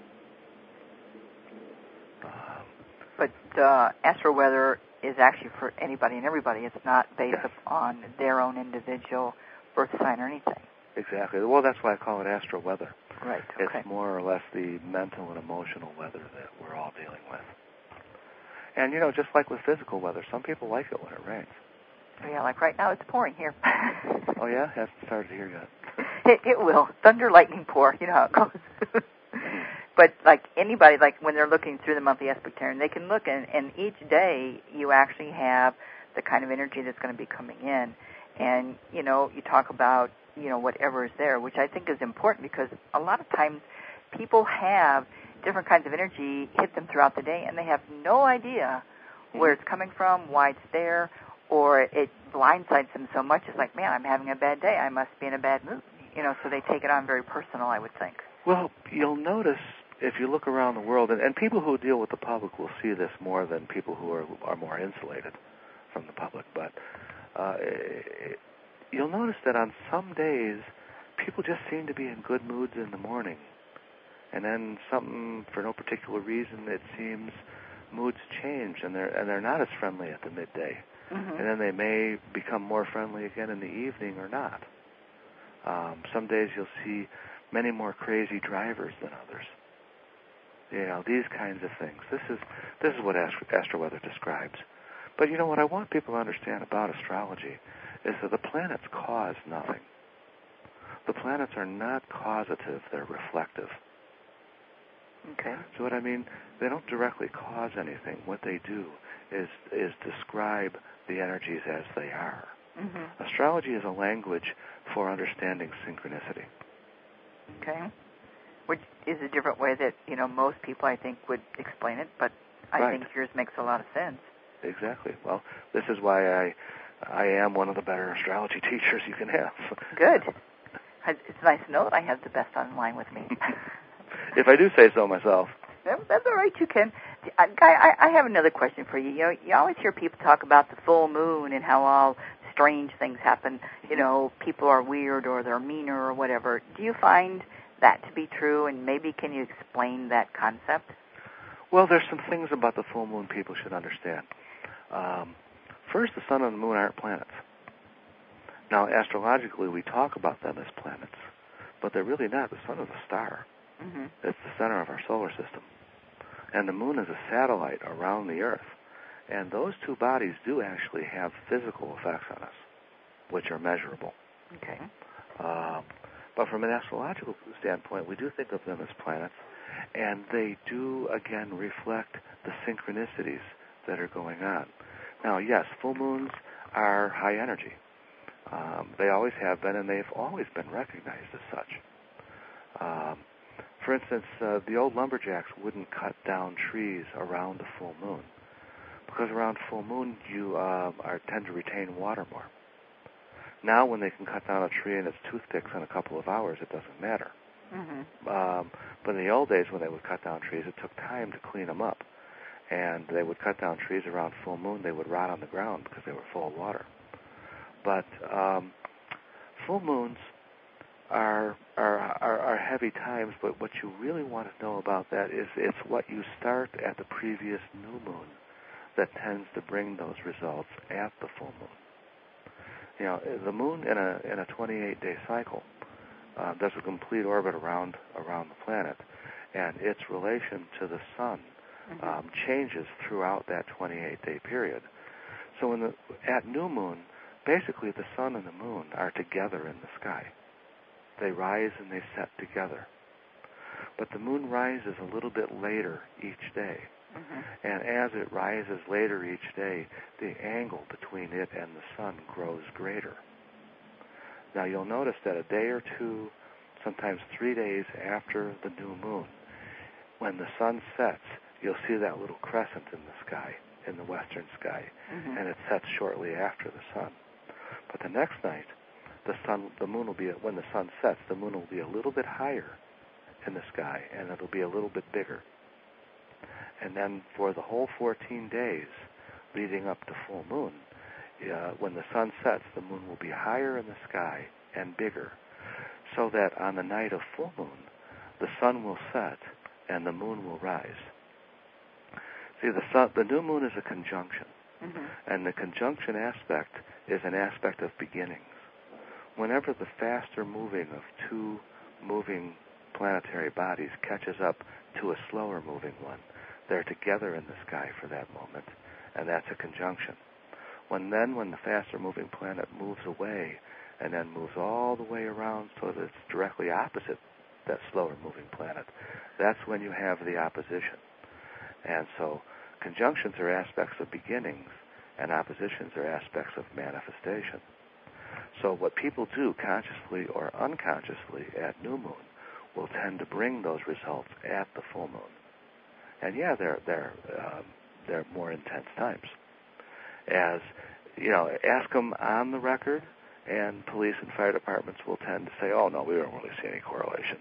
But astral weather is actually for anybody and everybody. It's not based upon their own individual birth sign or anything. Exactly. Well, that's why I call it astral weather. Right. Okay. It's more or less the mental and emotional weather that we're all dealing with. And, just like with physical weather, some people like it when it rains. Yeah, like right now it's pouring here. Oh, yeah? Hasn't started here yet. It will. Thunder, lightning, pour. You know how it goes. But like anybody, like when they're looking through the monthly aspectarian, they can look, and each day you actually have the kind of energy that's going to be coming in. And, you talk about, whatever is there, which I think is important because a lot of times people have different kinds of energy hit them throughout the day, and they have no idea where it's coming from, why it's there, or it blindsides them so much. It's like, man, I'm having a bad day. I must be in a bad mood. So they take it on very personal, I would think. Well, you'll notice if you look around the world, and people who deal with the public will see this more than people who are more insulated from the public, but you'll notice that on some days, people just seem to be in good moods in the morning. And then something, for no particular reason, it seems moods change, and they're not as friendly at the midday. And then they may become more friendly again in the evening or not. Some days you'll see many more crazy drivers than others. these kinds of things. This is what AstroWeather describes. But what I want people to understand about astrology is that the planets cause nothing. The planets are not causative, they're reflective. Okay. So what I mean, they don't directly cause anything. What they do is describe the energies as they are. Mm-hmm. Astrology is a language for understanding synchronicity. Okay. Which is a different way that, most people, I think, would explain it, but I think yours makes a lot of sense. Exactly. Well, this is why I am one of the better astrology teachers you can have. Good. It's nice to know that I have the best online with me. If I do say so myself. That's all right, you can. Guy, I have another question for you. You always hear people talk about the full moon and how all strange things happen. People are weird or they're meaner or whatever. Do you find that to be true, and maybe can you explain that concept? Well, there's some things about the full moon people should understand. First, the sun and the moon aren't planets. Now, astrologically, we talk about them as planets, but they're really not. The sun is a star. Mm-hmm. It's the center of our solar system. And the moon is a satellite around the Earth. And those two bodies do actually have physical effects on us, which are measurable. Okay. But from an astrological standpoint, we do think of them as planets, and they do, again, reflect the synchronicities that are going on. Now, yes, full moons are high energy. They always have been, and they've always been recognized as such. For instance, the old lumberjacks wouldn't cut down trees around a full moon, because around full moon you tend to retain water more. Now, when they can cut down a tree and its toothpicks in a couple of hours, it doesn't matter. Mm-hmm. But in the old days, when they would cut down trees, it took time to clean them up. And they would cut down trees around full moon. They would rot on the ground because they were full of water. But full moons are heavy times, but what you really want to know about that is it's what you start at the previous new moon that tends to bring those results at the full moon. The moon in a 28-day cycle does a complete orbit around the planet, and its relation to the sun changes throughout that 28-day period. So at new moon, basically the sun and the moon are together in the sky. They rise and they set together. But the moon rises a little bit later each day. Mm-hmm. And as it rises later each day, the angle between it and the sun grows greater. Now you'll notice that a day or two, sometimes 3 days after the new moon, when the sun sets, you'll see that little crescent in the sky, in the western sky, and it sets shortly after the sun. But the next night, when the sun sets, the moon will be a little bit higher in the sky, and it'll be a little bit bigger. And then for the whole 14 days leading up to full moon, when the sun sets, the moon will be higher in the sky and bigger, so that on the night of full moon, the sun will set and the moon will rise. See, the new moon is a conjunction, and the conjunction aspect is an aspect of beginnings. Whenever the faster moving of two moving planetary bodies catches up to a slower moving one, they're together in the sky for that moment, and that's a conjunction. When the faster moving planet moves away and then moves all the way around so that it's directly opposite that slower moving planet, that's when you have the opposition. And so conjunctions are aspects of beginnings, and oppositions are aspects of manifestation. So what people do consciously or unconsciously at new moon will tend to bring those results at the full moon. And yeah, they're more intense times. As ask them on the record, and police and fire departments will tend to say, "Oh no, we don't really see any correlation."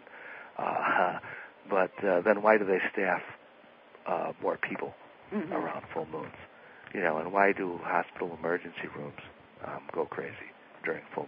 But then why do they staff more people around full moons? And why do hospital emergency rooms go crazy during full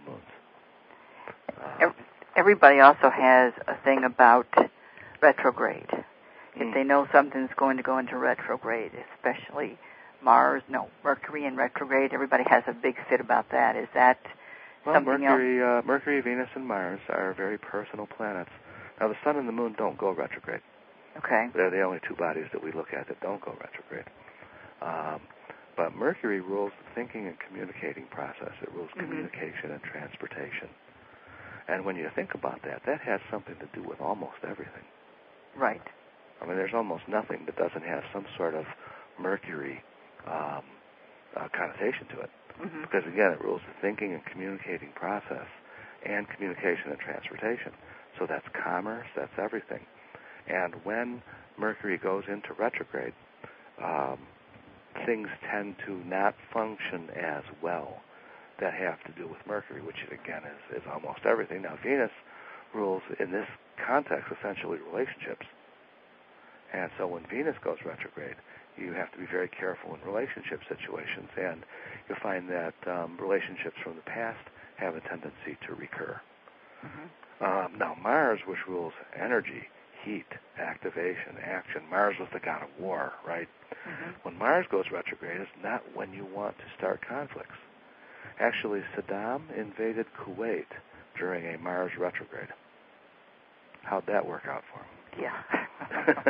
moons? Everybody also has a thing about retrograde. If they know something's going to go into retrograde, especially Mercury in retrograde, everybody has a big fit about that. Is that something else? Mercury, Venus, and Mars are very personal planets. Now, the sun and the moon don't go retrograde. Okay. They're the only two bodies that we look at that don't go retrograde. But Mercury rules the thinking and communicating process. It rules communication and transportation. And when you think about that, that has something to do with almost everything. Right. I mean, there's almost nothing that doesn't have some sort of Mercury connotation to it. Because, again, it rules the thinking and communicating process and communication and transportation. So that's commerce, that's everything. And when Mercury goes into retrograde, things tend to not function as well that have to do with Mercury, which, again, is almost everything. Now, Venus rules, in this context, essentially relationships. And so when Venus goes retrograde, you have to be very careful in relationship situations, and you'll find that relationships from the past have a tendency to recur. Now, Mars, which rules energy, heat, activation, action. Mars was the god of war, right? When Mars goes retrograde, it's not when you want to start conflicts. Actually, Saddam invaded Kuwait during a Mars retrograde. How'd that work out for him? Yeah.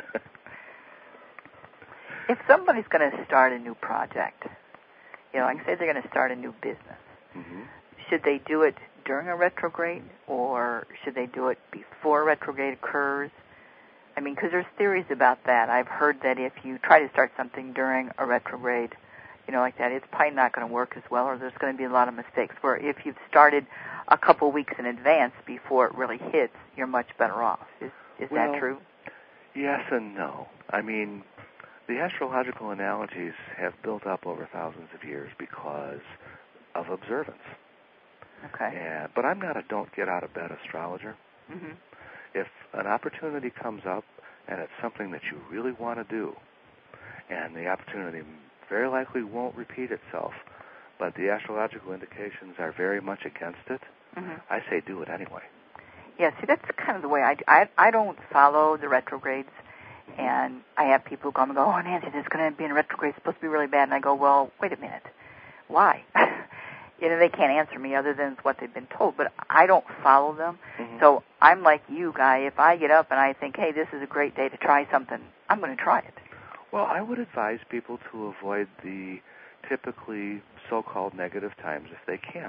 If somebody's going to start a new project, like say they're going to start a new business, should they do it during a retrograde, or should they do it before a retrograde occurs? I mean, because there's theories about that. I've heard that if you try to start something during a retrograde, like that, it's probably not going to work as well, or there's going to be a lot of mistakes, where if you've started a couple weeks in advance before it really hits, you're much better off. Is that true? Yes and no. I mean, the astrological analogies have built up over thousands of years because of observance. Okay. But I'm not a don't-get-out-of-bed astrologer. If an opportunity comes up and it's something that you really want to do, and the opportunity very likely won't repeat itself, but the astrological indications are very much against it, I say do it anyway. Yeah, see, that's kind of the way I don't follow the retrogrades. And I have people who come and go, oh, Nancy, there's going to be a retrograde. It's supposed to be really bad. And I go, well, wait a minute. Why? They can't answer me other than what they've been told. But I don't follow them. So I'm like you, Guy. If I get up and I think, hey, this is a great day to try something, I'm going to try it. Well, I would advise people to avoid the typically so-called negative times if they can.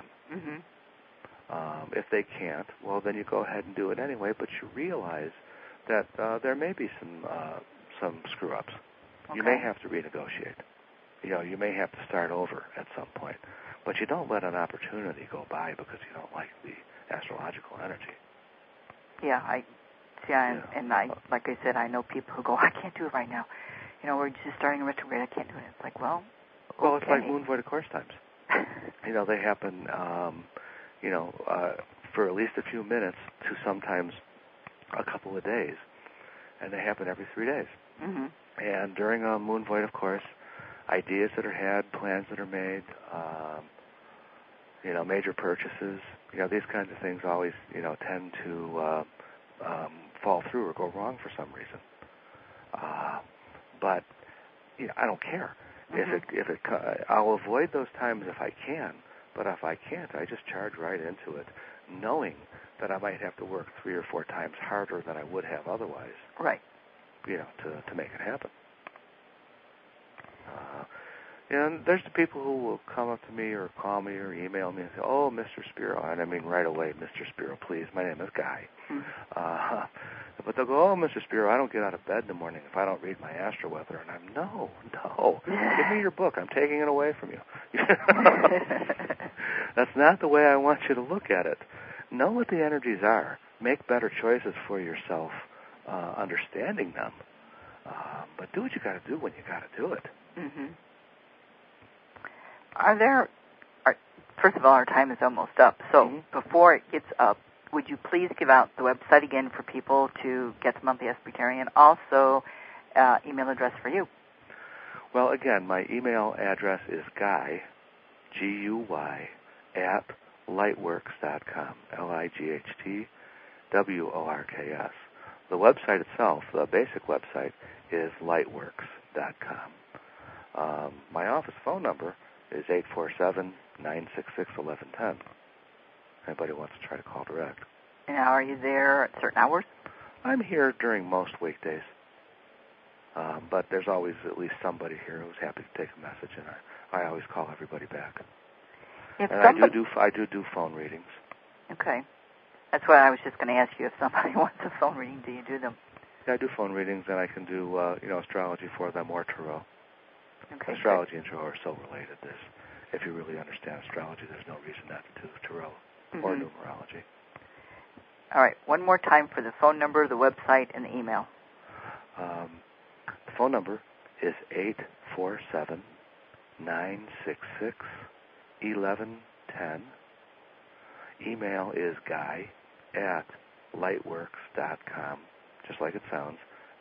If they can't, well, then you go ahead and do it anyway. But you realize that there may be some screw-ups. Okay. You may have to renegotiate. You may have to start over at some point. But you don't let an opportunity go by because you don't like the astrological energy. Yeah, and like I said, I know people who go, I can't do it right now. We're just starting a retrograde. I can't do it. It's like, well, it's like moon void of course times. They happen, for at least a few minutes to sometimes a couple of days, and they happen every 3 days. And during a moon void, of course, ideas that are had, plans that are made, major purchases, these kinds of things always, tend to fall through or go wrong for some reason. But I don't care. I'll avoid those times if I can, but if I can't, I just charge right into it, knowing that I might have to work 3 or 4 times harder than I would have otherwise. Right. To make it happen. And there's the people who will come up to me or call me or email me and say, oh, Mr. Spiro, and I mean right away, Mr. Spiro, please, my name is Guy. But they'll go, oh, Mr. Spiro, I don't get out of bed in the morning if I don't read my astro weather. And I'm, no, give me your book. I'm taking it away from you. That's not the way I want you to look at it. Know what the energies are. Make better choices for yourself, understanding them. But do what you got to do when you got to do it. First of all, our time is almost up. So before it gets up, would you please give out the website again for people to get the Monthly Aspectarian? Also, email address for you. Well, again, my email address is Guy, G-U-Y, at lightworks.com, LIGHTWORKS. The website itself, the basic website, is lightworks.com. My office phone number is 847-966-1110. Anybody wants to try to call direct. And are you there at certain hours? I'm here during most weekdays. But there's always at least somebody here who's happy to take a message, and I always call everybody back. And I do phone readings. Okay. That's what I was just going to ask you. If somebody wants a phone reading, do you do them? Yeah, I do phone readings, and I can do astrology for them or tarot. Okay. Astrology and tarot are so related. If you really understand astrology, there's no reason not to do tarot or numerology. All right. One more time for the phone number, the website, and the email. The phone number is 847-966-1110. Email is guy@lightworks.com, just like it sounds,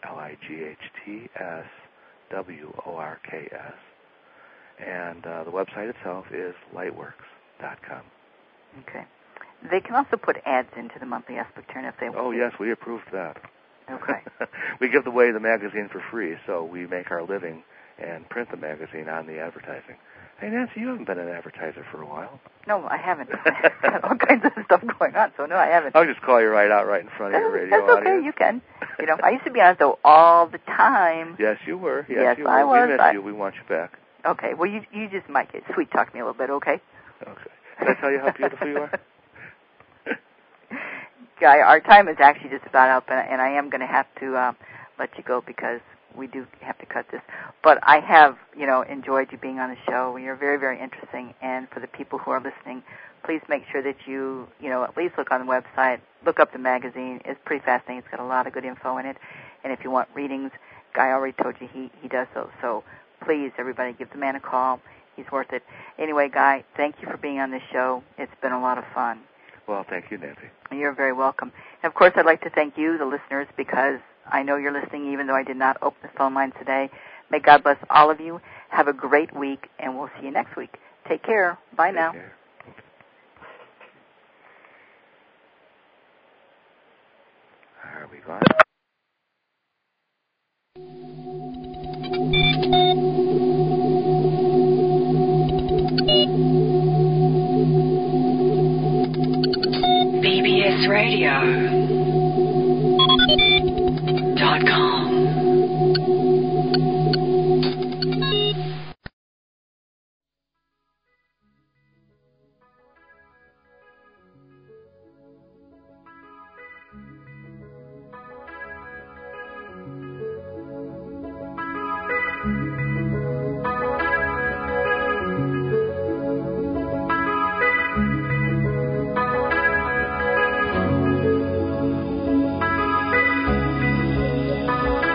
LIGHTSWORKS. And the website itself is lightworks.com. Okay. They can also put ads into the monthly Aspectarian if they want. Oh, yes, we approved that. Okay. We give away the magazine for free, so we make our living and print the magazine on the advertising. Hey, Nancy, you haven't been an advertiser for a while. No, I haven't. All kinds of stuff going on, so no, I haven't. I'll just call you right out right in front of your radio audience. That's okay, you can. I used to be on, though, all the time. Yes, you were. Yes, you were. I was. We miss you. We want you back. Okay, well, you just might get sweet talk me a little bit, okay? Okay. Did I tell you how beautiful you are? Guy, our time is actually just about up, and I am going to have to let you go because we do have to cut this. But I have, enjoyed you being on the show. You're very, very interesting. And for the people who are listening, please make sure that you, at least look on the website, look up the magazine. It's pretty fascinating. It's got a lot of good info in it. And if you want readings, Guy already told you he does those. So please, everybody, give the man a call. He's worth it. Anyway, Guy, thank you for being on this show. It's been a lot of fun. Well, thank you, Nancy. You're very welcome. And of course, I'd like to thank you, the listeners, because I know you're listening, even though I did not open the phone lines today. May God bless all of you. Have a great week, and we'll see you next week. Take care. Bye now. Care. Are we gone? BBSradio.com